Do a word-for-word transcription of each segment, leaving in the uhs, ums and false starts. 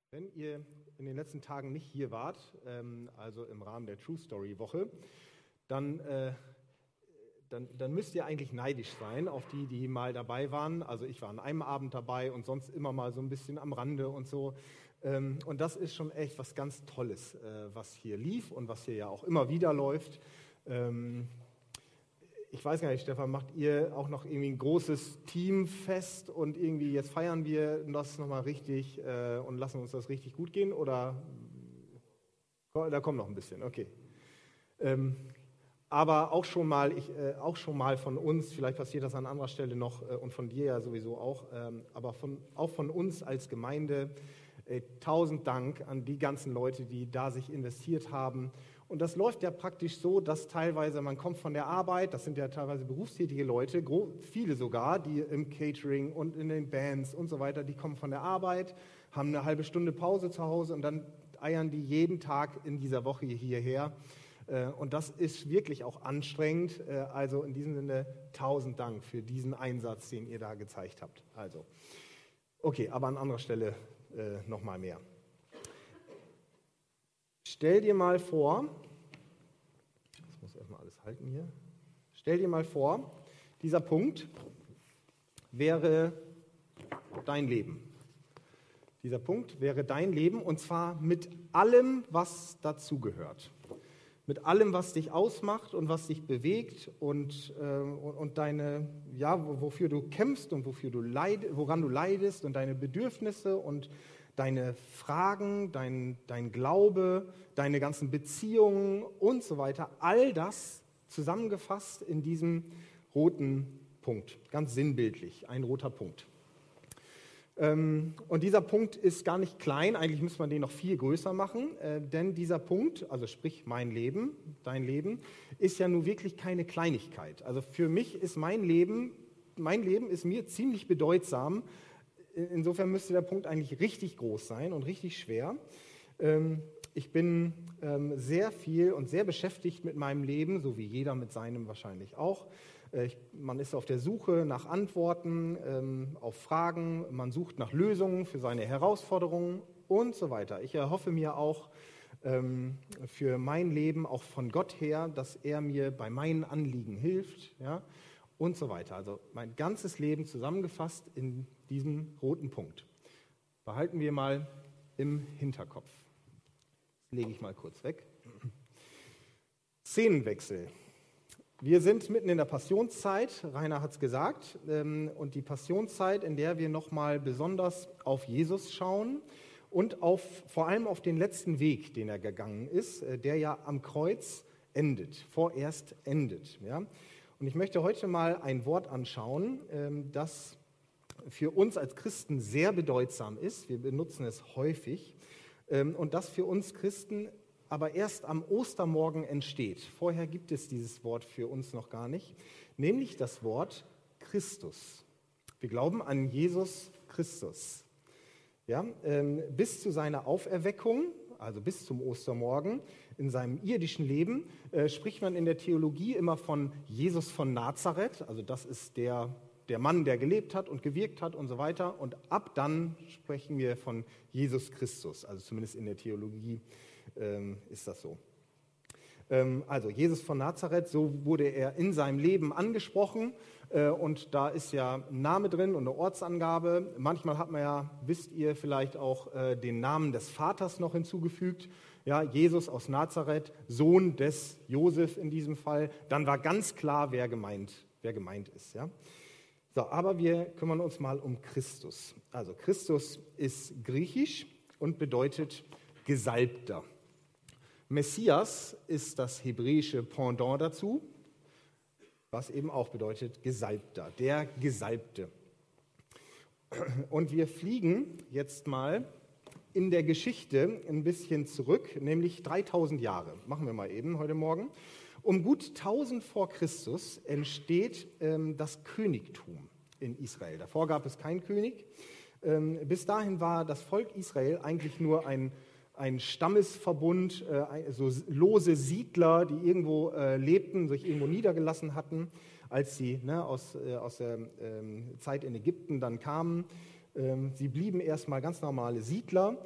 Wenn ihr in den letzten Tagen nicht hier wart, ähm, also im Rahmen der True Story Woche, dann, äh, dann, dann müsst ihr eigentlich neidisch sein auf die, die mal dabei waren. Also ich war an einem Abend dabei und sonst immer mal so ein bisschen am Rande und so. Ähm, und das ist schon echt was ganz Tolles, äh, was hier lief und was hier ja auch immer wieder läuft. Ähm, Ich weiß gar nicht, Stefan, macht ihr auch noch irgendwie ein großes Teamfest und irgendwie jetzt feiern wir das nochmal richtig äh, und lassen uns das richtig gut gehen? Oder da kommt noch ein bisschen, okay. Ähm, aber auch schon mal, ich, äh, auch schon mal von uns, vielleicht passiert das an anderer Stelle noch äh, und von dir ja sowieso auch, ähm, aber von, auch von uns als Gemeinde, äh, tausend Dank an die ganzen Leute, die da sich investiert haben. Und das läuft ja praktisch so, dass teilweise, man kommt von der Arbeit, das sind ja teilweise berufstätige Leute, viele sogar, die im Catering und in den Bands und so weiter, die kommen von der Arbeit, haben eine halbe Stunde Pause zu Hause und dann eiern die jeden Tag in dieser Woche hierher. Und das ist wirklich auch anstrengend. Also in diesem Sinne tausend Dank für diesen Einsatz, den ihr da gezeigt habt. Also, okay, aber an anderer Stelle äh, nochmal mehr. Stell dir mal vor, das muss erstmal alles halten hier, stell dir mal vor, dieser Punkt wäre dein Leben. Dieser Punkt wäre dein Leben und zwar mit allem, was dazugehört. Mit allem, was dich ausmacht und was dich bewegt und, äh, und, und deine, ja, wofür du kämpfst und wofür du leid, woran du leidest und deine Bedürfnisse und deine Fragen, dein, dein Glaube, deine ganzen Beziehungen und so weiter, all das zusammengefasst in diesem roten Punkt, ganz sinnbildlich, ein roter Punkt. Ähm, und dieser Punkt ist gar nicht klein, eigentlich müsste man den noch viel größer machen, äh, denn dieser Punkt, also sprich mein Leben, dein Leben, ist ja nun wirklich keine Kleinigkeit. Also für mich ist mein Leben, mein Leben ist mir ziemlich bedeutsam. Insofern müsste der Punkt eigentlich richtig groß sein und richtig schwer. Ich bin sehr viel und sehr beschäftigt mit meinem Leben, so wie jeder mit seinem wahrscheinlich auch. Man ist auf der Suche nach Antworten auf Fragen, man sucht nach Lösungen für seine Herausforderungen und so weiter. Ich erhoffe mir auch für mein Leben, auch von Gott her, dass er mir bei meinen Anliegen hilft, ja, und so weiter. Also mein ganzes Leben zusammengefasst in diesem roten Punkt. Behalten wir mal im Hinterkopf. Das lege ich mal kurz weg. Szenenwechsel. Wir sind mitten in der Passionszeit, Rainer hat es gesagt, und die Passionszeit, in der wir nochmal besonders auf Jesus schauen und auf, vor allem auf den letzten Weg, den er gegangen ist, der ja am Kreuz endet, vorerst endet. Ja? Und ich möchte heute mal ein Wort anschauen, das für uns als Christen sehr bedeutsam ist. Wir benutzen es häufig und das für uns Christen aber erst am Ostermorgen entsteht. Vorher gibt es dieses Wort für uns noch gar nicht, nämlich das Wort Christus. Wir glauben an Jesus Christus. Ja, bis zu seiner Auferweckung, also bis zum Ostermorgen, in seinem irdischen Leben, äh, spricht man in der Theologie immer von Jesus von Nazareth, also das ist der, der Mann, der gelebt hat und gewirkt hat und so weiter. Und ab dann sprechen wir von Jesus Christus, also zumindest in der Theologie ähm, ist das so. Ähm, also Jesus von Nazareth, so wurde er in seinem Leben angesprochen äh, und da ist ja ein Name drin und eine Ortsangabe. Manchmal hat man ja, wisst ihr vielleicht auch, äh, den Namen des Vaters noch hinzugefügt. Ja, Jesus aus Nazareth, Sohn des Josef in diesem Fall. Dann war ganz klar, wer gemeint, wer gemeint ist. Ja? So, aber wir kümmern uns mal um Christus. Also Christus ist griechisch und bedeutet Gesalbter. Messias ist das hebräische Pendant dazu, was eben auch bedeutet Gesalbter, der Gesalbte. Und wir fliegen jetzt mal in der Geschichte ein bisschen zurück, nämlich dreitausend Jahre. Machen wir mal eben heute Morgen. Um gut tausend vor Christus entsteht ähm, das Königtum in Israel. Davor gab es keinen König. Ähm, bis dahin war das Volk Israel eigentlich nur ein, ein Stammesverbund, äh, so lose Siedler, die irgendwo äh, lebten, sich irgendwo niedergelassen hatten, als sie ne, aus, äh, aus der ähm, Zeit in Ägypten dann kamen. Sie blieben erstmal ganz normale Siedler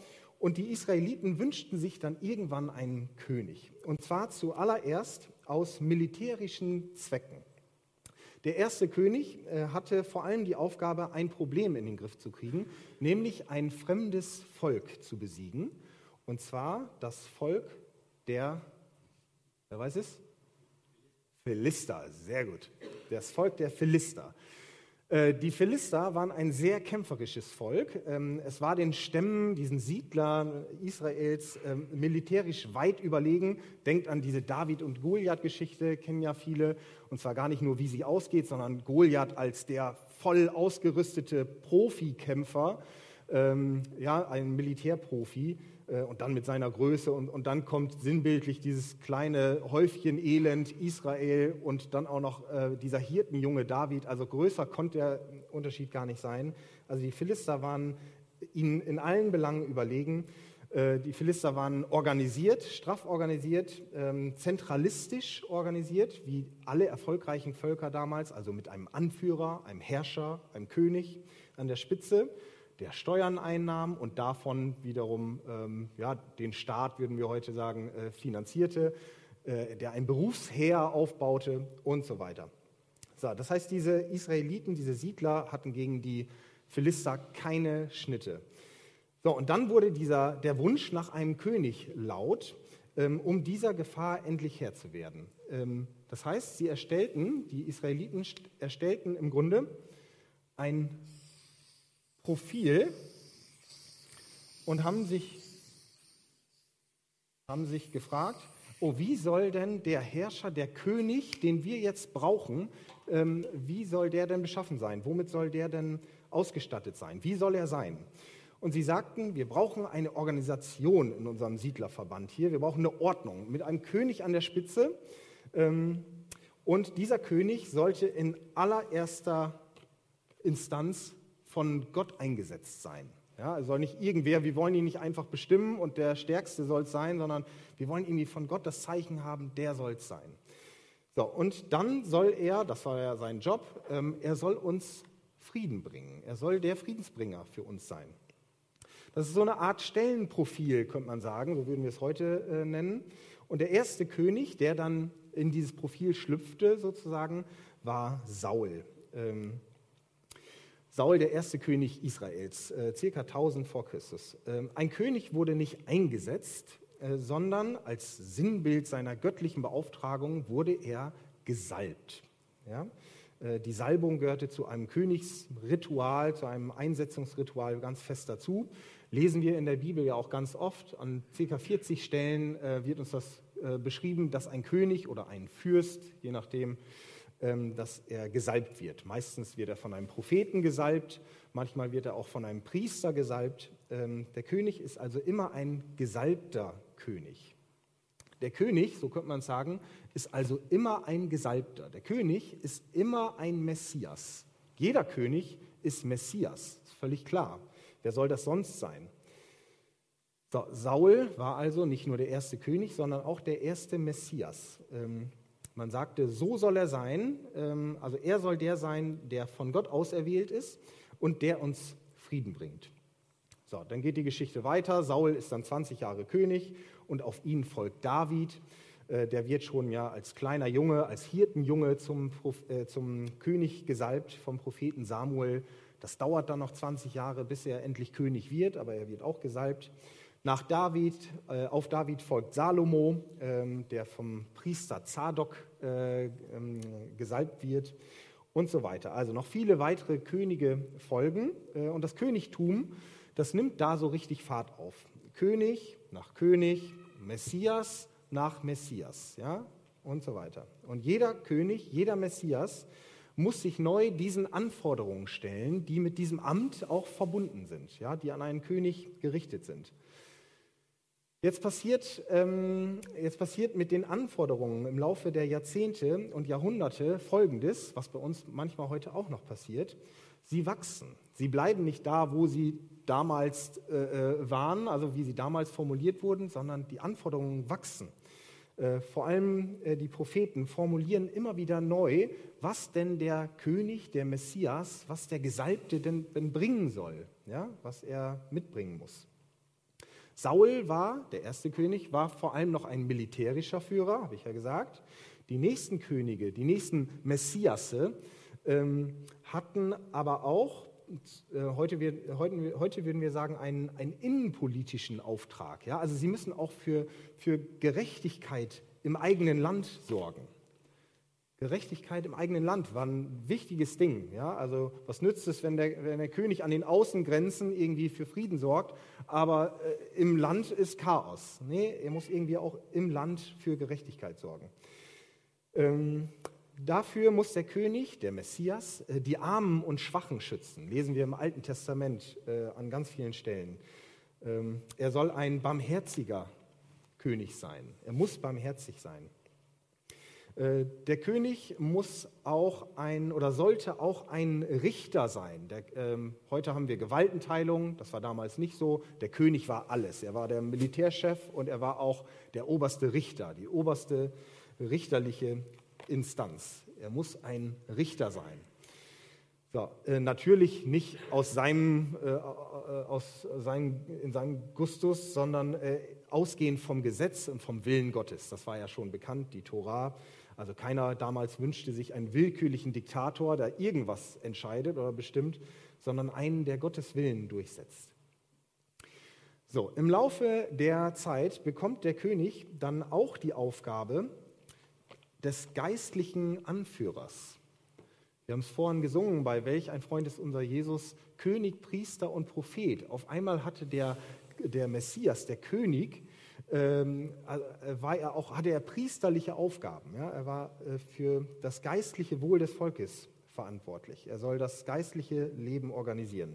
Und die Israeliten wünschten sich dann irgendwann einen König. Und zwar zuallererst aus militärischen Zwecken. Der erste König äh, hatte vor allem die Aufgabe, ein Problem in den Griff zu kriegen, nämlich ein fremdes Volk zu besiegen. Und zwar das Volk der, wer weiß es? Philister, sehr gut. Das Volk der Philister. Die Philister waren ein sehr kämpferisches Volk. Es war den Stämmen, diesen Siedlern Israels militärisch weit überlegen. Denkt an diese David- und Goliath-Geschichte, kennen ja viele. Und zwar gar nicht nur, wie sie ausgeht, sondern Goliath als der voll ausgerüstete Profikämpfer, ja, ein Militärprofi. Und dann mit seiner Größe und, und dann kommt sinnbildlich dieses kleine Häufchen Elend Israel und dann auch noch äh, dieser Hirtenjunge David. Also größer konnte der Unterschied gar nicht sein. Also die Philister waren ihnen in allen Belangen überlegen. Äh, die Philister waren organisiert, straff organisiert, ähm, zentralistisch organisiert, wie alle erfolgreichen Völker damals, also mit einem Anführer, einem Herrscher, einem König an der Spitze, der Steuern einnahm und davon wiederum ähm, ja, den Staat, würden wir heute sagen, äh, finanzierte, äh, der ein Berufsheer aufbaute und so weiter. So, das heißt, diese Israeliten, diese Siedler hatten gegen die Philister keine Schnitte. So, und dann wurde dieser, der Wunsch nach einem König laut, ähm, um dieser Gefahr endlich Herr zu werden. Ähm, das heißt, sie erstellten, die Israeliten erstellten im Grunde ein Profil und haben sich, haben sich gefragt, oh, wie soll denn der Herrscher, der König, den wir jetzt brauchen, ähm, wie soll der denn beschaffen sein? Womit soll der denn ausgestattet sein? Wie soll er sein? Und sie sagten, wir brauchen eine Organisation in unserem Siedlerverband hier, wir brauchen eine Ordnung mit einem König an der Spitze. Ähm, und dieser König sollte in allererster Instanz von Gott eingesetzt sein. Ja, es soll nicht irgendwer, wir wollen ihn nicht einfach bestimmen und der Stärkste soll es sein, sondern wir wollen irgendwie von Gott das Zeichen haben, der soll es sein. So, und dann soll er, das war ja sein Job, ähm, er soll uns Frieden bringen. Er soll der Friedensbringer für uns sein. Das ist so eine Art Stellenprofil, könnte man sagen, so würden wir es heute äh, nennen. Und der erste König, der dann in dieses Profil schlüpfte, sozusagen, war Saul. Ähm, Saul, der erste König Israels, äh, circa tausend vor Christus. Ähm, ein König wurde nicht eingesetzt, äh, sondern als Sinnbild seiner göttlichen Beauftragung wurde er gesalbt. Ja? Äh, die Salbung gehörte zu einem Königsritual, zu einem Einsetzungsritual ganz fest dazu. Lesen wir in der Bibel ja auch ganz oft. An circa vierzig Stellen äh, wird uns das äh, beschrieben, dass ein König oder ein Fürst, je nachdem, dass er gesalbt wird. Meistens wird er von einem Propheten gesalbt, manchmal wird er auch von einem Priester gesalbt. Der König ist also immer ein gesalbter König. Der König, so könnte man sagen, ist also immer ein Gesalbter. Der König ist immer ein Messias. Jeder König ist Messias, ist völlig klar. Wer soll das sonst sein? So, Saul war also nicht nur der erste König, sondern auch der erste Messias. Man sagte, so soll er sein, also er soll der sein, der von Gott auserwählt ist und der uns Frieden bringt. So, dann geht die Geschichte weiter. Saul ist dann zwanzig Jahre König und auf ihn folgt David. Der wird schon ja als kleiner Junge, als Hirtenjunge zum, zum König gesalbt vom Propheten Samuel. Das dauert dann noch zwanzig Jahre, bis er endlich König wird, aber er wird auch gesalbt. Nach David, äh, auf David folgt Salomo, ähm, der vom Priester Zadok äh, ähm, gesalbt wird und so weiter. Also noch viele weitere Könige folgen äh, und das Königtum, das nimmt da so richtig Fahrt auf. König nach König, Messias nach Messias, ja, und so weiter. Und jeder König, jeder Messias muss sich neu diesen Anforderungen stellen, die mit diesem Amt auch verbunden sind, ja, die an einen König gerichtet sind. Jetzt passiert, ähm, jetzt passiert mit den Anforderungen im Laufe der Jahrzehnte und Jahrhunderte Folgendes, was bei uns manchmal heute auch noch passiert. Sie wachsen. Sie bleiben nicht da, wo sie damals äh, waren, also wie sie damals formuliert wurden, sondern die Anforderungen wachsen. Äh, vor allem äh, die Propheten formulieren immer wieder neu, was denn der König, der Messias, was der Gesalbte denn, denn bringen soll, ja? Was er mitbringen muss. Saul war, der erste König, war vor allem noch ein militärischer Führer, habe ich ja gesagt. Die nächsten Könige, die nächsten Messiasse ähm, hatten aber auch, äh, heute, wir, heute, heute würden wir sagen, einen, einen innenpolitischen Auftrag. Ja? Also sie müssen auch für, für Gerechtigkeit im eigenen Land sorgen. Gerechtigkeit im eigenen Land war ein wichtiges Ding. Ja? Also was nützt es, wenn der, wenn der König an den Außengrenzen irgendwie für Frieden sorgt, aber äh, im Land ist Chaos. Nee, er muss irgendwie auch im Land für Gerechtigkeit sorgen. Ähm, dafür muss der König, der Messias, äh, die Armen und Schwachen schützen. Lesen wir im Alten Testament äh, an ganz vielen Stellen. Ähm, er soll ein barmherziger König sein. Er muss barmherzig sein. Der König muss auch ein oder sollte auch ein Richter sein. Der, ähm, heute haben wir Gewaltenteilung, das war damals nicht so. Der König war alles. Er war der Militärchef und er war auch der oberste Richter, die oberste richterliche Instanz. Er muss ein Richter sein. So, äh, natürlich nicht aus seinem, äh, aus seinem, in seinem Gustus, sondern äh, ausgehend vom Gesetz und vom Willen Gottes. Das war ja schon bekannt, die Tora. Also keiner damals wünschte sich einen willkürlichen Diktator, der irgendwas entscheidet oder bestimmt, sondern einen, der Gottes Willen durchsetzt. So, im Laufe der Zeit bekommt der König dann auch die Aufgabe des geistlichen Anführers. Wir haben es vorhin gesungen, bei Welch ein Freund ist unser Jesus, König, Priester und Prophet. Auf einmal hatte der, der Messias, der König, ähm, war er auch, hatte er priesterliche Aufgaben. Ja? Er war äh, für das geistliche Wohl des Volkes verantwortlich. Er soll das geistliche Leben organisieren.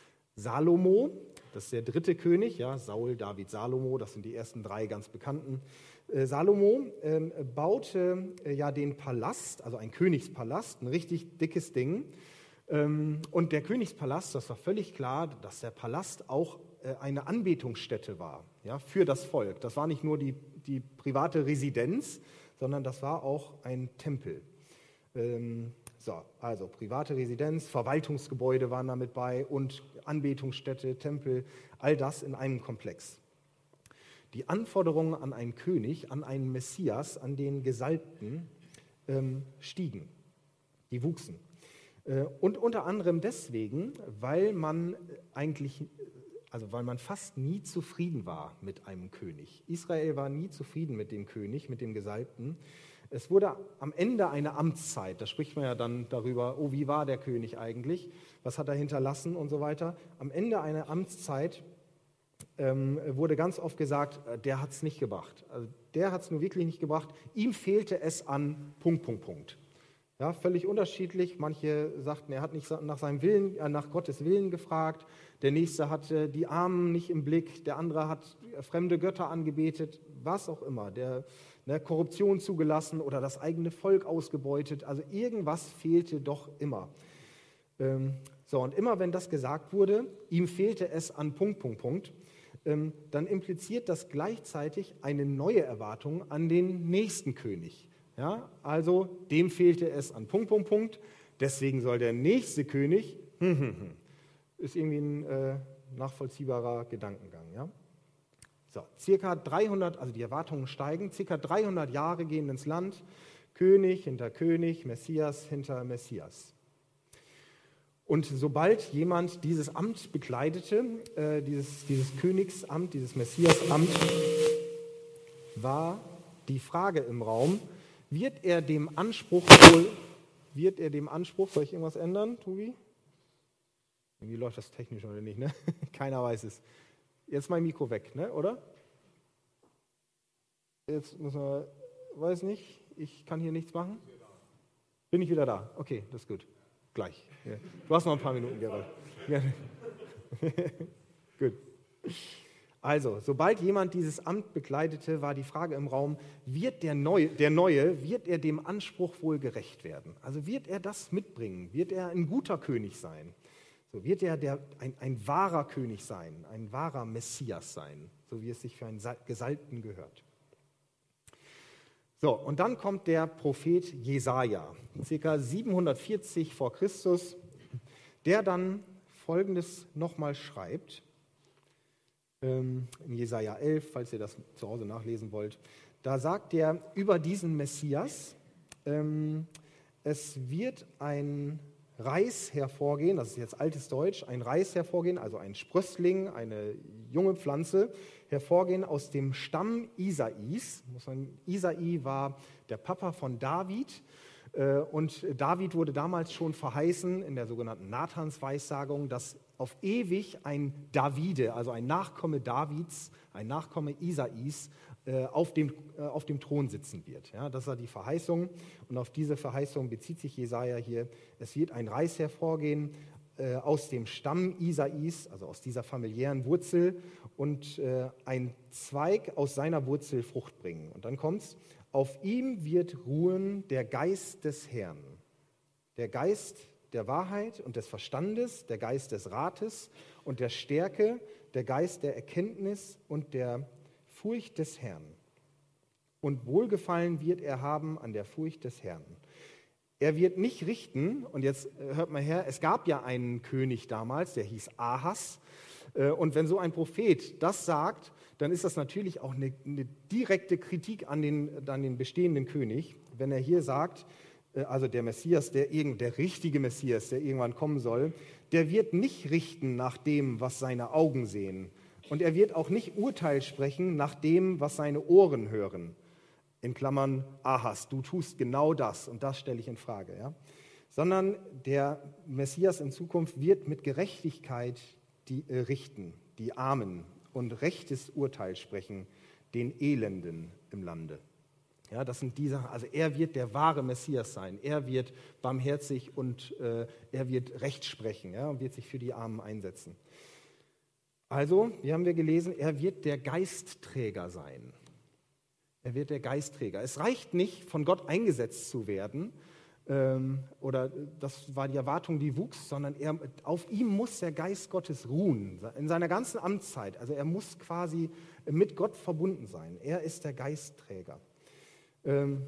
Salomo, das ist der dritte König, ja, Saul, David, Salomo, das sind die ersten drei ganz bekannten. Äh, Salomo äh, baute äh, ja den Palast, also ein Königspalast, ein richtig dickes Ding. Ähm, und der Königspalast, das war völlig klar, dass der Palast auch äh, eine Anbetungsstätte war, ja, für das Volk. Das war nicht nur die, die private Residenz, sondern das war auch ein Tempel. Ähm, So, also private Residenz, Verwaltungsgebäude waren damit bei und Anbetungsstätte, Tempel, all das in einem Komplex. Die Anforderungen an einen König, an einen Messias, an den Gesalbten ähm, stiegen, die wuchsen. Äh, und unter anderem deswegen, weil man eigentlich, also weil man fast nie zufrieden war mit einem König. Israel war nie zufrieden mit dem König, mit dem Gesalbten. Es wurde am Ende eine Amtszeit, da spricht man ja dann darüber, oh, wie war der König eigentlich, was hat er hinterlassen und so weiter. Am Ende einer Amtszeit ähm, wurde ganz oft gesagt, der hat es nicht gebracht. Also der hat es nur wirklich nicht gebracht, ihm fehlte es an Punkt, Punkt, Punkt. Ja, völlig unterschiedlich. Manche sagten, er hat nicht nach seinem Willen, äh, nach Gottes Willen gefragt. Der nächste hatte die Armen nicht im Blick. Der andere hat fremde Götter angebetet. Was auch immer. Der ne, Korruption zugelassen oder das eigene Volk ausgebeutet. Also irgendwas fehlte doch immer. Ähm, so, und immer wenn das gesagt wurde, ihm fehlte es an Punkt, Punkt, Punkt, ähm, dann impliziert das gleichzeitig eine neue Erwartung an den nächsten König. Ja, also dem fehlte es an Punkt, Punkt, Punkt, deswegen soll der nächste König, hm, hm, hm, ist irgendwie ein äh, nachvollziehbarer Gedankengang. Ja? So, circa dreihundert, also die Erwartungen steigen, circa dreihundert Jahre gehen ins Land, König hinter König, Messias hinter Messias. Und sobald jemand dieses Amt bekleidete, äh, dieses, dieses Königsamt, dieses Messiasamt, war die Frage im Raum, wird er dem Anspruch wohl, wird er dem Anspruch, soll ich irgendwas ändern, Tobi? Irgendwie läuft das technisch oder nicht, ne? Keiner weiß es. Jetzt mein Mikro weg, ne, oder? Jetzt müssen wir, weiß nicht, ich kann hier nichts machen. Bin ich wieder da? Okay, das ist gut. Gleich. Ja. Du hast noch ein paar Minuten, Gerald. Ja. Gut. Also, sobald jemand dieses Amt bekleidete, war die Frage im Raum, wird der Neue, der Neue, wird er dem Anspruch wohl gerecht werden? Also wird er das mitbringen? Wird er ein guter König sein? So wird er der, ein, ein wahrer König sein, ein wahrer Messias sein, so wie es sich für einen Gesalbten gehört. So, und dann kommt der Prophet Jesaja, ca. siebenhundertvierzig vor Christus, der dann Folgendes nochmal schreibt. ähm, in Jesaja elf, falls ihr das zu Hause nachlesen wollt. Da sagt er über diesen Messias, ähm, es wird ein Reis hervorgehen, das ist jetzt altes Deutsch, ein Reis hervorgehen, also ein Sprössling, eine junge Pflanze, hervorgehen aus dem Stamm Isais. Isai war der Papa von David und David wurde damals schon verheißen in der sogenannten Nathansweissagung, dass auf ewig ein Davide, also ein Nachkomme Davids, ein Nachkomme Isais, auf dem, auf dem Thron sitzen wird. Ja, das war die Verheißung und auf diese Verheißung bezieht sich Jesaja hier. Es wird ein Reis hervorgehen äh, aus dem Stamm Isais, also aus dieser familiären Wurzel und äh, ein Zweig aus seiner Wurzel Frucht bringen. Und dann kommt's, auf ihm wird ruhen der Geist des Herrn, der Geist der Wahrheit und des Verstandes, der Geist des Rates und der Stärke, der Geist der Erkenntnis und der Furcht des Herrn. Und Wohlgefallen wird er haben an der Furcht des Herrn. Er wird nicht richten, und jetzt hört mal her, es gab ja einen König damals, der hieß Ahas. Und wenn so ein Prophet das sagt, dann ist das natürlich auch eine, eine direkte Kritik an den, an den bestehenden König. Wenn er hier sagt, also der Messias, der, der richtige Messias, der irgendwann kommen soll, der wird nicht richten nach dem, was seine Augen sehen. Und er wird auch nicht Urteil sprechen nach dem, was seine Ohren hören. In Klammern, Ahas, du tust genau das und das stelle ich in Frage. Ja? Sondern der Messias in Zukunft wird mit Gerechtigkeit die, äh, richten, die Armen und rechtes Urteil sprechen, den Elenden im Lande. Ja, das sind die Sachen, also er wird der wahre Messias sein, er wird barmherzig und äh, er wird Recht sprechen, ja, und wird sich für die Armen einsetzen. Also, wie haben wir gelesen, er wird der Geistträger sein. Er wird der Geistträger. Es reicht nicht, von Gott eingesetzt zu werden, ähm, oder das war die Erwartung, die wuchs, sondern er, auf ihm muss der Geist Gottes ruhen, in seiner ganzen Amtszeit. Also er muss quasi mit Gott verbunden sein. Er ist der Geistträger. Ähm,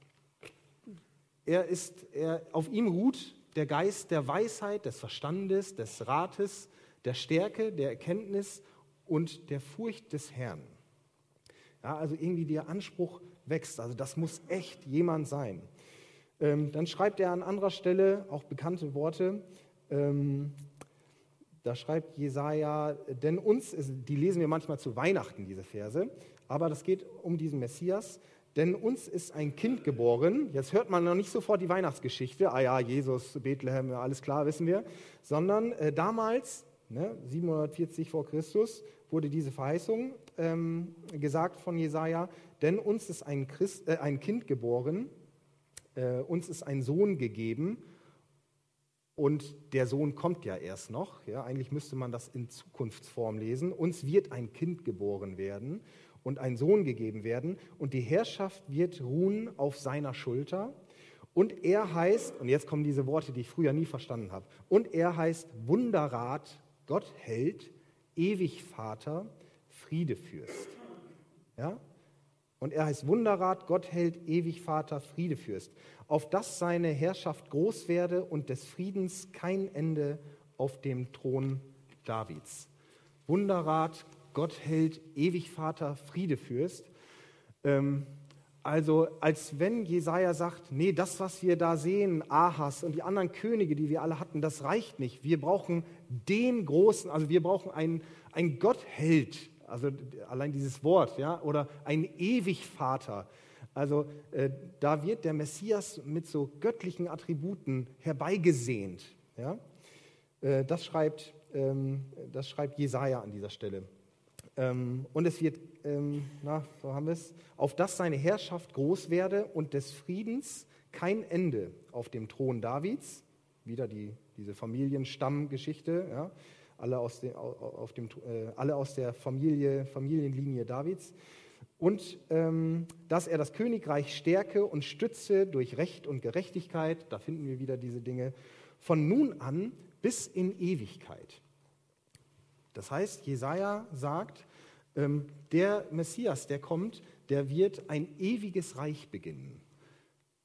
er ist, er, auf ihm ruht der Geist der Weisheit, des Verstandes, des Rates, der Stärke, der Erkenntnis und der Furcht des Herrn. Ja, also irgendwie der Anspruch wächst, also das muss echt jemand sein. Ähm, dann schreibt er an anderer Stelle auch bekannte Worte, ähm, da schreibt Jesaja, denn uns, ist, die lesen wir manchmal zu Weihnachten, diese Verse, aber das geht um diesen Messias, denn uns ist ein Kind geboren, jetzt hört man noch nicht sofort die Weihnachtsgeschichte, ah ja, Jesus, Bethlehem, ja, alles klar, wissen wir, sondern äh, damals, Ne, siebenhundertvierzig vor Christus wurde diese Verheißung ähm, gesagt von Jesaja, denn uns ist ein, Christ, äh, ein Kind geboren, äh, uns ist ein Sohn gegeben und der Sohn kommt ja erst noch, ja, eigentlich müsste man das in Zukunftsform lesen, uns wird ein Kind geboren werden und ein Sohn gegeben werden und die Herrschaft wird ruhen auf seiner Schulter und er heißt, und jetzt kommen diese Worte, die ich früher nie verstanden habe, und er heißt Wunderrat, Gott hält, ewig Vater, Friedefürst. Ja? Und er heißt Wunderrat, Gott hält, ewig Vater, Friedefürst. Auf dass seine Herrschaft groß werde und des Friedens kein Ende auf dem Thron Davids. Wunderrat, Gott hält, ewig Vater, Friedefürst. Ähm, Also als wenn Jesaja sagt, nee, das, was wir da sehen, Ahas und die anderen Könige, die wir alle hatten, das reicht nicht. Wir brauchen den Großen, also wir brauchen einen, einen Gottheld, also allein dieses Wort, ja, oder einen Ewigvater. Also äh, da wird der Messias mit so göttlichen Attributen herbeigesehnt. Ja? Äh, das schreibt, ähm, das schreibt Jesaja an dieser Stelle. Ähm, und es wird, ähm, na, so haben wir es, auf dass seine Herrschaft groß werde und des Friedens kein Ende auf dem Thron Davids, wieder die, diese Familienstammgeschichte, ja, alle, aus de, auf dem, äh, alle aus der Familie, Familienlinie Davids, und ähm, dass er das Königreich stärke und stütze durch Recht und Gerechtigkeit, da finden wir wieder diese Dinge, von nun an bis in Ewigkeit. Das heißt, Jesaja sagt, ähm, der Messias, der kommt, der wird ein ewiges Reich beginnen. Ein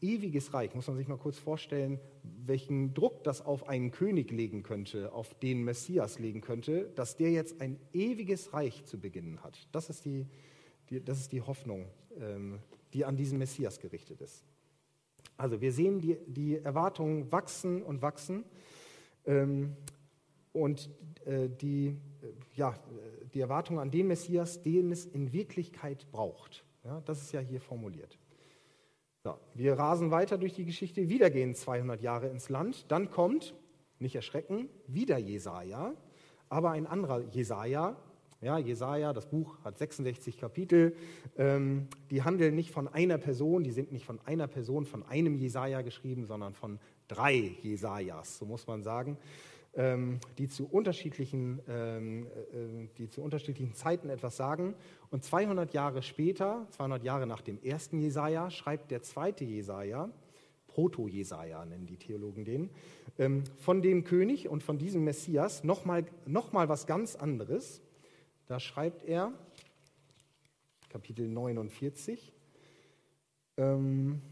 ewiges Reich, muss man sich mal kurz vorstellen, welchen Druck das auf einen König legen könnte, auf den Messias legen könnte, dass der jetzt ein ewiges Reich zu beginnen hat. Das ist die, die, das ist die Hoffnung, ähm, die an diesen Messias gerichtet ist. Also wir sehen, die, die Erwartungen wachsen und wachsen ähm, und äh, die, äh, ja, die Erwartungen an den Messias, den es in Wirklichkeit braucht. Ja, das ist ja hier formuliert. So, wir rasen weiter durch die Geschichte, wieder gehen zweihundert Jahre ins Land, dann kommt, nicht erschrecken, wieder Jesaja, aber ein anderer Jesaja. Ja, Jesaja, das Buch hat sechsundsechzig Kapitel, ähm, die handeln nicht von einer Person, die sind nicht von einer Person, von einem Jesaja geschrieben, sondern von drei Jesajas, so muss man sagen, ähm, die, zu unterschiedlichen, ähm, äh, die zu unterschiedlichen Zeiten etwas sagen. Und zweihundert Jahre später, zweihundert Jahre nach dem ersten Jesaja, schreibt der zweite Jesaja, Proto-Jesaja nennen die Theologen den, ähm, von dem König und von diesem Messias nochmal noch mal was ganz anderes. Da schreibt er, Kapitel neunundvierzig, ähm,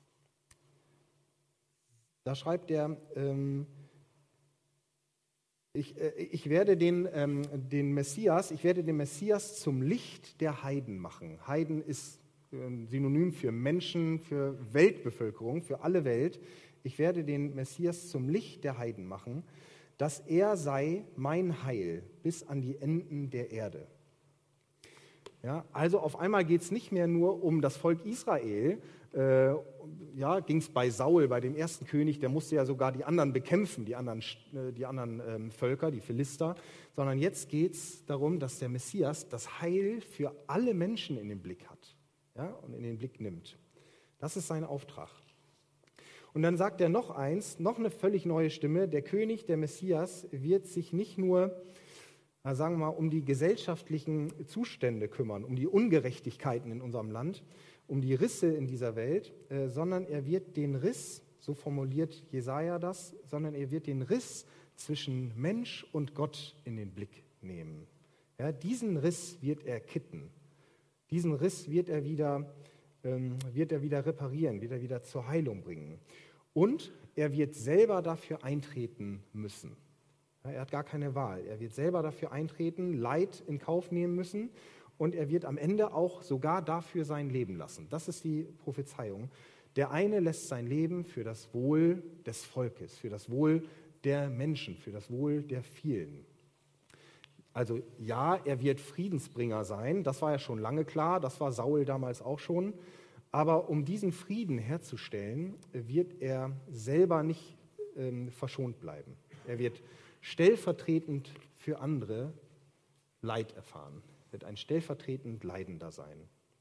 da schreibt er, ähm, ich, äh, ich werde den, ähm, den Messias, ich werde den Messias zum Licht der Heiden machen. Heiden ist ein Synonym für Menschen, für Weltbevölkerung, für alle Welt. Ich werde den Messias zum Licht der Heiden machen, dass er sei mein Heil bis an die Enden der Erde. Ja, also auf einmal geht es nicht mehr nur um das Volk Israel, äh, ja, ging es bei Saul, bei dem ersten König, der musste ja sogar die anderen bekämpfen, die anderen, äh, die anderen ähm, Völker, die Philister, sondern jetzt geht es darum, dass der Messias das Heil für alle Menschen in den Blick hat, ja, und in den Blick nimmt. Das ist sein Auftrag. Und dann sagt er noch eins, noch eine völlig neue Stimme, der König, der Messias, wird sich nicht nur, sagen wir mal, um die gesellschaftlichen Zustände kümmern, um die Ungerechtigkeiten in unserem Land, um die Risse in dieser Welt, äh, sondern er wird den Riss, so formuliert Jesaja das, sondern er wird den Riss zwischen Mensch und Gott in den Blick nehmen. Ja, diesen Riss wird er kitten, diesen Riss wird er wieder, ähm, wird er wieder reparieren, wird er wieder zur Heilung bringen. Und er wird selber dafür eintreten müssen. Ja, er hat gar keine Wahl. Er wird selber dafür eintreten, Leid in Kauf nehmen müssen und er wird am Ende auch sogar dafür sein Leben lassen. Das ist die Prophezeiung. Der eine lässt sein Leben für das Wohl des Volkes, für das Wohl der Menschen, für das Wohl der vielen. Also ja, er wird Friedensbringer sein, das war ja schon lange klar, das war Saul damals auch schon. Aber um diesen Frieden herzustellen, wird er selber nicht ähm, verschont bleiben. Er wird stellvertretend für andere Leid erfahren, wird ein stellvertretend Leidender sein.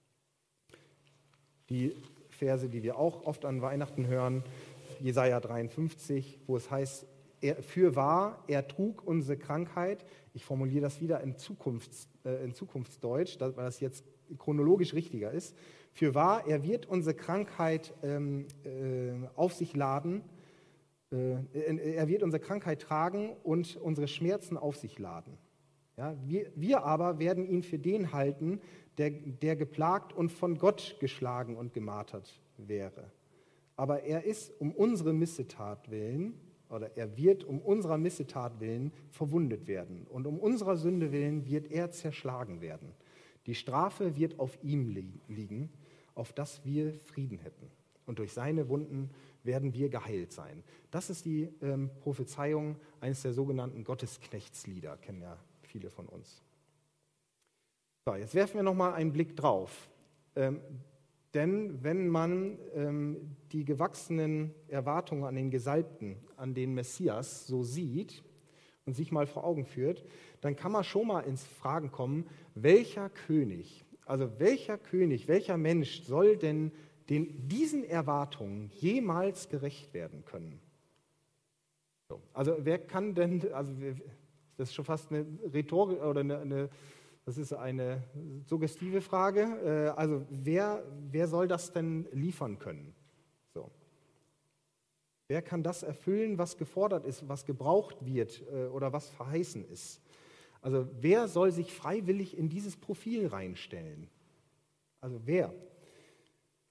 Die Verse, die wir auch oft an Weihnachten hören, Jesaja dreiundfünfzig, wo es heißt, er, fürwahr, er trug unsere Krankheit. Ich formuliere das wieder in, Zukunfts-, äh, in Zukunftsdeutsch, weil das jetzt chronologisch richtiger ist. Fürwahr, er wird unsere Krankheit ähm, äh, auf sich laden, äh, er wird unsere Krankheit tragen und unsere Schmerzen auf sich laden. Ja, wir, wir aber werden ihn für den halten, der, der geplagt und von Gott geschlagen und gemartert wäre. Aber er ist um unsere Missetat willen, oder er wird um unserer Missetat willen verwundet werden. Und um unserer Sünde willen wird er zerschlagen werden. Die Strafe wird auf ihm liegen, auf dass wir Frieden hätten. Und durch seine Wunden werden wir geheilt sein. Das ist die ähm, Prophezeiung eines der sogenannten Gottesknechtslieder, kennen ja viele von uns. So, jetzt werfen wir nochmal einen Blick drauf. Ähm, denn wenn man ähm, die gewachsenen Erwartungen an den Gesalbten, an den Messias so sieht und sich mal vor Augen führt, dann kann man schon mal ins Fragen kommen, welcher König, also welcher König, welcher Mensch soll denn den, diesen Erwartungen jemals gerecht werden können? So, also wer kann denn, also das ist schon fast eine Rhetorik oder eine, eine das ist eine suggestive Frage, also wer, wer soll das denn liefern können? So. Wer kann das erfüllen, was gefordert ist, was gebraucht wird oder was verheißen ist? Also wer soll sich freiwillig in dieses Profil reinstellen? Also wer?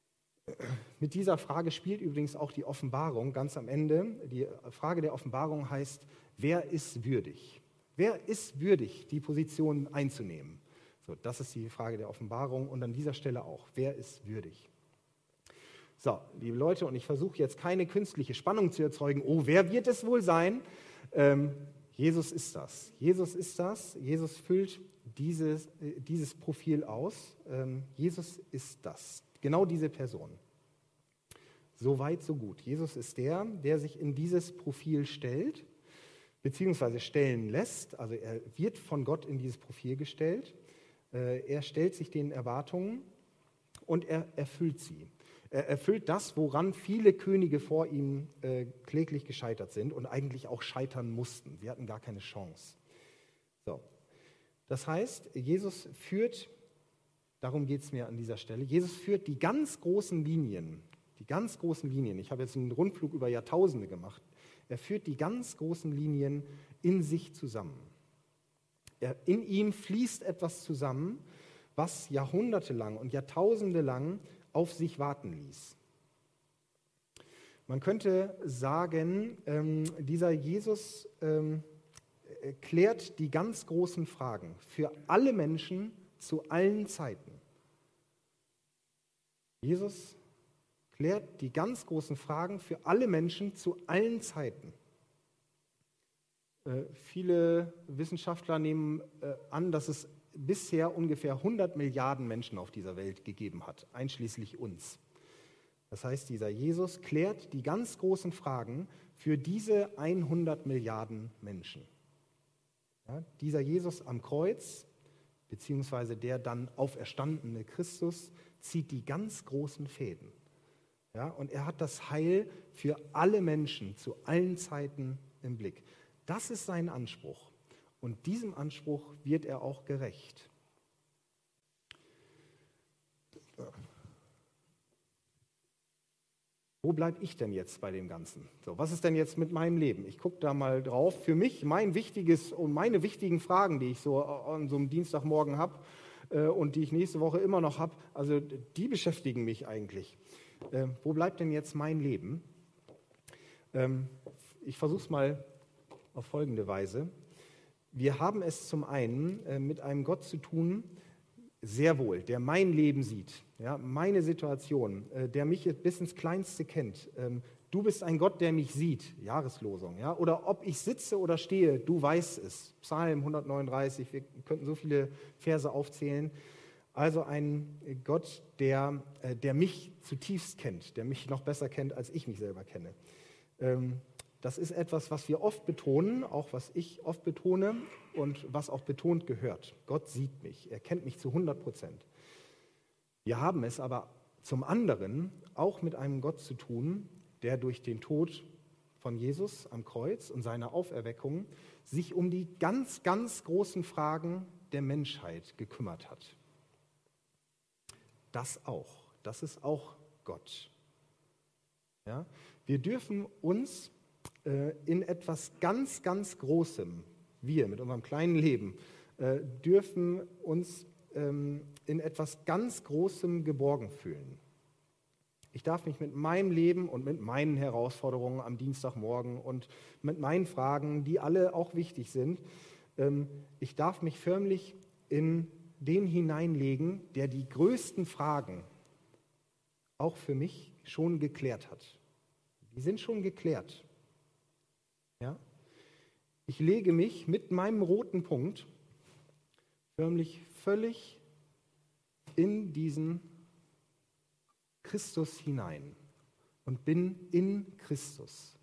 Mit dieser Frage spielt übrigens auch die Offenbarung ganz am Ende. Die Frage der Offenbarung heißt, wer ist würdig? Wer ist würdig, die Position einzunehmen? So, das ist die Frage der Offenbarung und an dieser Stelle auch, wer ist würdig? So, liebe Leute, und ich versuche jetzt keine künstliche Spannung zu erzeugen. Oh, wer wird es wohl sein? Ähm, Jesus ist das. Jesus ist das. Jesus füllt dieses, äh, dieses Profil aus. Ähm, Jesus ist das. Genau diese Person. So weit, so gut. Jesus ist der, der sich in dieses Profil stellt, beziehungsweise stellen lässt. Also er wird von Gott in dieses Profil gestellt. Äh, er stellt sich den Erwartungen und er erfüllt sie. Er erfüllt das, woran viele Könige vor ihm äh, kläglich gescheitert sind und eigentlich auch scheitern mussten. Sie hatten gar keine Chance. So. Das heißt, Jesus führt, darum geht es mir an dieser Stelle, Jesus führt die ganz großen Linien, die ganz großen Linien, ich habe jetzt einen Rundflug über Jahrtausende gemacht, er führt die ganz großen Linien in sich zusammen. Er, in ihm fließt etwas zusammen, was jahrhundertelang und jahrtausende lang auf sich warten ließ. Man könnte sagen, ähm, dieser Jesus ähm, klärt die ganz großen Fragen für alle Menschen zu allen Zeiten. Jesus klärt die ganz großen Fragen für alle Menschen zu allen Zeiten. Äh, viele Wissenschaftler nehmen äh, an, dass es bisher ungefähr hundert Milliarden Menschen auf dieser Welt gegeben hat, einschließlich uns. Das heißt, dieser Jesus klärt die ganz großen Fragen für diese hundert Milliarden Menschen. Ja, dieser Jesus am Kreuz, beziehungsweise der dann auferstandene Christus, zieht die ganz großen Fäden. Ja, und er hat das Heil für alle Menschen zu allen Zeiten im Blick. Das ist sein Anspruch. Und diesem Anspruch wird er auch gerecht. Wo bleibe ich denn jetzt bei dem Ganzen? So, was ist denn jetzt mit meinem Leben? Ich gucke da mal drauf. Für mich, mein wichtiges und meine wichtigen Fragen, die ich so an so einem Dienstagmorgen habe äh, und die ich nächste Woche immer noch habe, also die beschäftigen mich eigentlich. Äh, wo bleibt denn jetzt mein Leben? Ähm, ich versuche es mal auf folgende Weise. Wir haben es zum einen äh, mit einem Gott zu tun, sehr wohl, der mein Leben sieht, ja, meine Situation, äh, der mich bis ins Kleinste kennt. Ähm, du bist ein Gott, der mich sieht, Jahreslosung. Ja? Oder ob ich sitze oder stehe, du weißt es. Psalm hundertneununddreißig, wir könnten so viele Verse aufzählen. Also ein Gott, der, äh, der mich zutiefst kennt, der mich noch besser kennt, als ich mich selber kenne. Ähm, Das ist etwas, was wir oft betonen, auch was ich oft betone und was auch betont gehört. Gott sieht mich, er kennt mich zu hundert Prozent. Wir haben es aber zum anderen auch mit einem Gott zu tun, der durch den Tod von Jesus am Kreuz und seine Auferweckung sich um die ganz, ganz großen Fragen der Menschheit gekümmert hat. Das auch, das ist auch Gott. Ja? Wir dürfen uns in etwas ganz, ganz Großem, wir mit unserem kleinen Leben, äh, dürfen uns ähm, in etwas ganz Großem geborgen fühlen. Ich darf mich mit meinem Leben und mit meinen Herausforderungen am Dienstagmorgen und mit meinen Fragen, die alle auch wichtig sind, ähm, ich darf mich förmlich in den hineinlegen, der die größten Fragen auch für mich schon geklärt hat. Die sind schon geklärt. Ja? Ich lege mich mit meinem roten Punkt förmlich völlig in diesen Christus hinein und bin in Christus.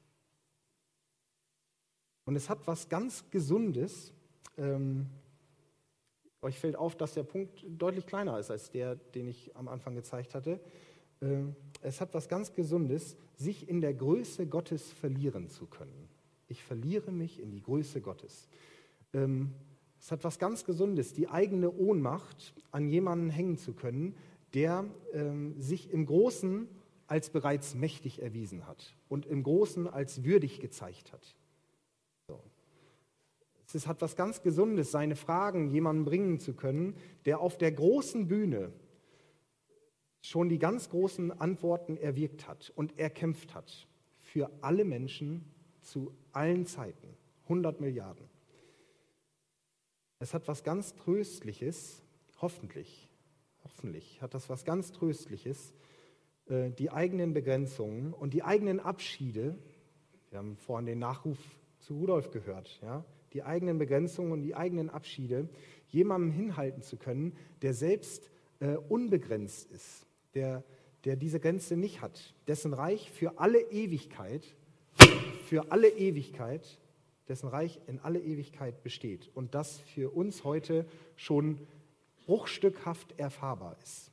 Und es hat was ganz Gesundes. Ähm, euch fällt auf, dass der Punkt deutlich kleiner ist als der, den ich am Anfang gezeigt hatte. Ähm, es hat was ganz Gesundes, sich in der Größe Gottes verlieren zu können. Ich verliere mich in die Größe Gottes. Ähm, es hat was ganz Gesundes, die eigene Ohnmacht an jemanden hängen zu können, der ähm, sich im Großen als bereits mächtig erwiesen hat und im Großen als würdig gezeigt hat. So. Es hat was ganz Gesundes, seine Fragen jemandem bringen zu können, der auf der großen Bühne schon die ganz großen Antworten erwirkt hat und erkämpft hat für alle Menschen zu allen Zeiten, hundert Milliarden. Es hat was ganz Tröstliches, hoffentlich, hoffentlich hat das was ganz Tröstliches, äh, die eigenen Begrenzungen und die eigenen Abschiede, wir haben vorhin den Nachruf zu Rudolf gehört, ja, die eigenen Begrenzungen und die eigenen Abschiede jemandem hinhalten zu können, der selbst äh, unbegrenzt ist, der, der diese Grenze nicht hat, dessen Reich für alle Ewigkeit, für alle Ewigkeit, dessen Reich in alle Ewigkeit besteht und das für uns heute schon bruchstückhaft erfahrbar ist.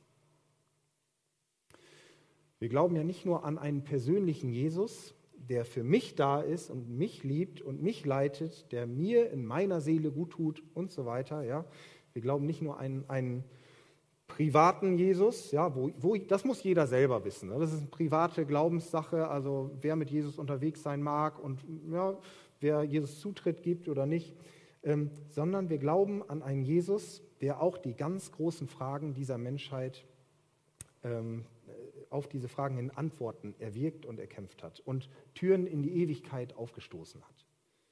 Wir glauben ja nicht nur an einen persönlichen Jesus, der für mich da ist und mich liebt und mich leitet, der mir in meiner Seele gut tut und so weiter. Ja. Wir glauben nicht nur an einen privaten Jesus, ja, wo, wo, das muss jeder selber wissen. Ne? Das ist eine private Glaubenssache, also wer mit Jesus unterwegs sein mag und ja, wer Jesus Zutritt gibt oder nicht, ähm, sondern wir glauben an einen Jesus, der auch die ganz großen Fragen dieser Menschheit ähm, auf diese Fragen hin Antworten erwirkt und erkämpft hat und Türen in die Ewigkeit aufgestoßen hat.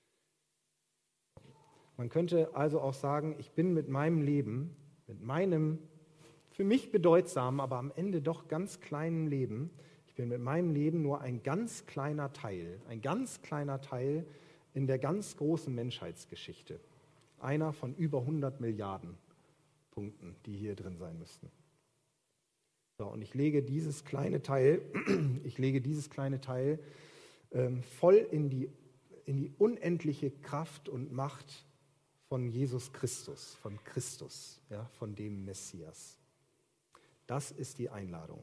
Man könnte also auch sagen, ich bin mit meinem Leben, mit meinem für mich bedeutsamen, aber am Ende doch ganz kleinen Leben, ich bin mit meinem Leben nur ein ganz kleiner Teil, ein ganz kleiner Teil in der ganz großen Menschheitsgeschichte. Einer von über hundert Milliarden Punkten, die hier drin sein müssten. So, und ich lege dieses kleine Teil, ich lege dieses kleine Teil ähm, voll in die, in die unendliche Kraft und Macht von Jesus Christus, von Christus, ja, von dem Messias. Das ist die Einladung.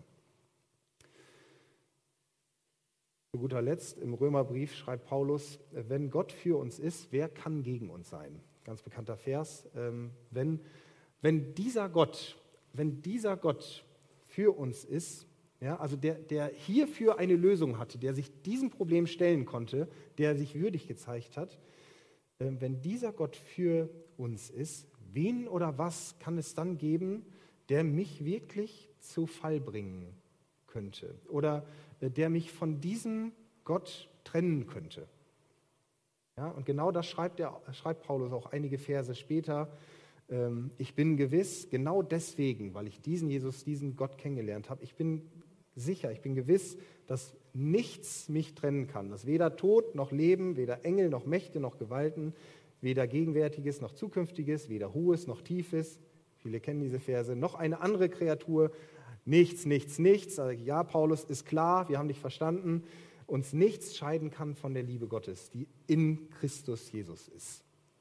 Zu guter Letzt, im Römerbrief schreibt Paulus, wenn Gott für uns ist, wer kann gegen uns sein? Ganz bekannter Vers. Ähm, wenn, wenn dieser Gott, wenn dieser Gott für uns ist, ja, also der, der hierfür eine Lösung hatte, der sich diesem Problem stellen konnte, der sich würdig gezeigt hat, äh, wenn dieser Gott für uns ist, wen oder was kann es dann geben, der mich wirklich zu Fall bringen könnte oder äh, der mich von diesem Gott trennen könnte? Ja, und genau das schreibt, der, schreibt Paulus auch einige Verse später. Ähm, ich bin gewiss, genau deswegen, weil ich diesen Jesus, diesen Gott kennengelernt habe, ich bin sicher, ich bin gewiss, dass nichts mich trennen kann, dass weder Tod noch Leben, weder Engel noch Mächte noch Gewalten, weder Gegenwärtiges noch Zukünftiges, weder Hohes noch Tiefes, viele kennen diese Verse, noch eine andere Kreatur, nichts, nichts, nichts. Also ja, Paulus, ist klar, wir haben dich verstanden, uns nichts scheiden kann von der Liebe Gottes, die in Christus Jesus ist.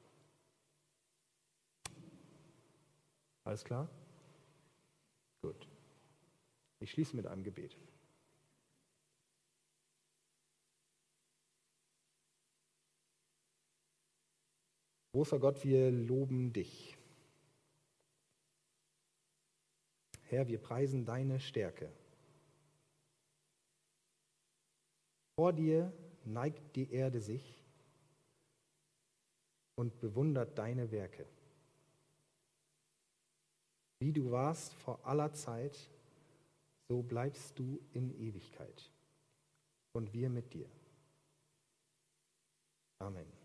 Alles klar? Gut. Ich schließe mit einem Gebet. Großer Gott, wir loben dich. Herr, wir preisen deine Stärke. Vor dir neigt die Erde sich und bewundert deine Werke. Wie du warst vor aller Zeit, so bleibst du in Ewigkeit. Und wir mit dir. Amen.